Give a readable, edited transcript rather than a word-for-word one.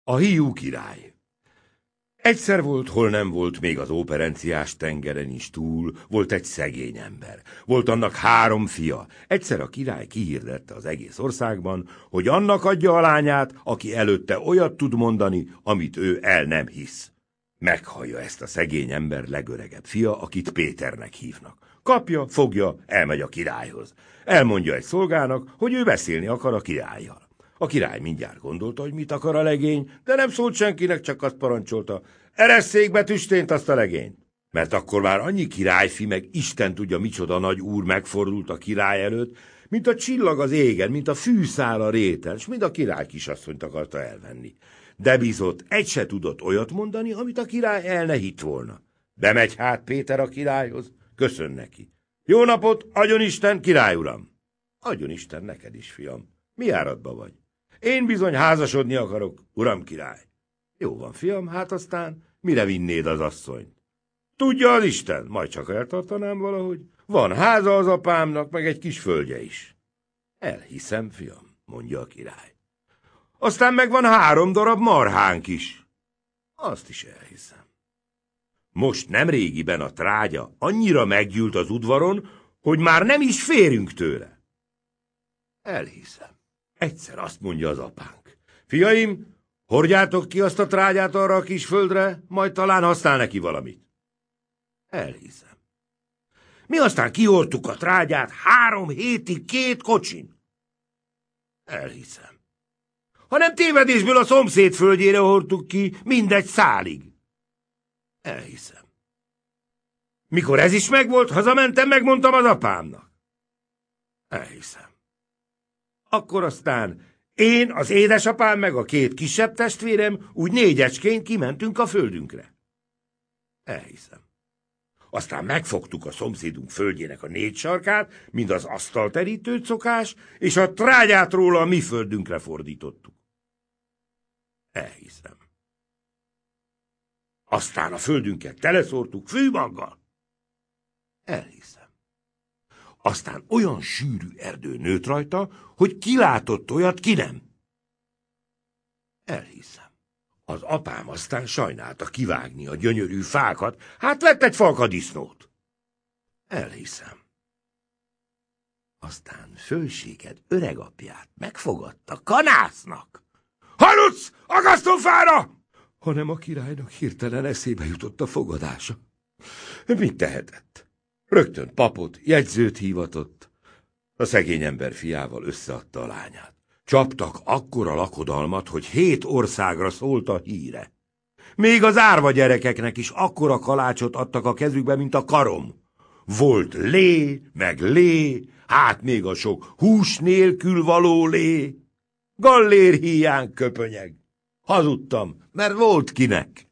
A hiú király. Egyszer volt, hol nem volt, még az óperenciás tengeren is túl, volt egy szegény ember. Volt annak 3 fia. Egyszer a király kihirdette az egész országban, hogy annak adja a lányát, aki előtte olyat tud mondani, amit ő el nem hisz. Meghallja ezt a szegény ember legöregebb fia, akit Péternek hívnak. Kapja, fogja, elmegy a királyhoz. Elmondja egy szolgának, hogy ő beszélni akar a királlyal. A király mindjárt gondolta, hogy mit akar a legény, de nem szólt senkinek, csak azt parancsolta: eresszék be tüstént azt a legényt. Mert akkor már annyi királyfi, meg Isten tudja micsoda nagy úr megfordult a király előtt, mint a csillag az égen, mint a fűszál a réten, s mind a király kisasszonyt akarta elvenni. De bizott, egy se tudott olyat mondani, amit a király el ne hitt volna. Bemegy hát Péter a királyhoz, köszön neki. Jó napot, adjon Isten, király uram! Adjon Isten neked is, fiam. Mi áradba vagy? Én bizony házasodni akarok, uram király. Jó van, fiam, hát aztán mire vinnéd az asszonyt? Tudja az Isten, majd csak eltartanám valahogy. Van háza az apámnak, meg egy kis földje is. Elhiszem, fiam, mondja a király. Aztán meg van 3 darab marhánk is. Azt is elhiszem. Most nemrégiben a trágya annyira meggyűlt az udvaron, hogy már nem is férünk tőle. Elhiszem. Egyszer azt mondja az apánk: fiaim, hordjátok ki azt a trágyát arra a kis földre, majd talán használ neki valamit. Elhiszem. Mi aztán kihordtuk a trágyát 3 hétig 2 kocsin. Elhiszem. Hanem tévedésből a szomszéd földjére hordtuk ki, mindegy szálig. Elhiszem. Mikor ez is megvolt, hazamentem, megmondtam az apámnak. Elhiszem. Akkor aztán én, az édesapám meg a 2 kisebb testvérem úgy 4-ecsként kimentünk a földünkre. Elhiszem. Aztán megfogtuk a szomszédunk földjének a 4 sarkát, mind az asztalterítőt szokás, és a trágyát róla a mi földünkre fordítottuk. Elhiszem. Aztán a földünket teleszórtuk fűmaggal. Elhiszem. Aztán olyan sűrű erdő nőtt rajta, hogy ki látott olyat, ki nem. Elhiszem. Az apám aztán sajnálta kivágni a gyönyörű fákat, hát vett egy falkadisznót. Elhiszem. Aztán fölséged öregapját megfogadta kanásznak. Hallutsz, akasztófára! Hanem a királynak hirtelen eszébe jutott a fogadása. Mit tehetett? Rögtön papot, jegyzőt hívatott. A szegény ember fiával összeadta a lányát. Csaptak akkora lakodalmat, hogy 7 országra szólt a híre. Még az árva gyerekeknek is akkora kalácsot adtak a kezükbe, mint a karom. Volt lé, meg lé, hát még a sok hús nélkül való lé. Gallér híján köpönyeg. Hazudtam, mert volt kinek.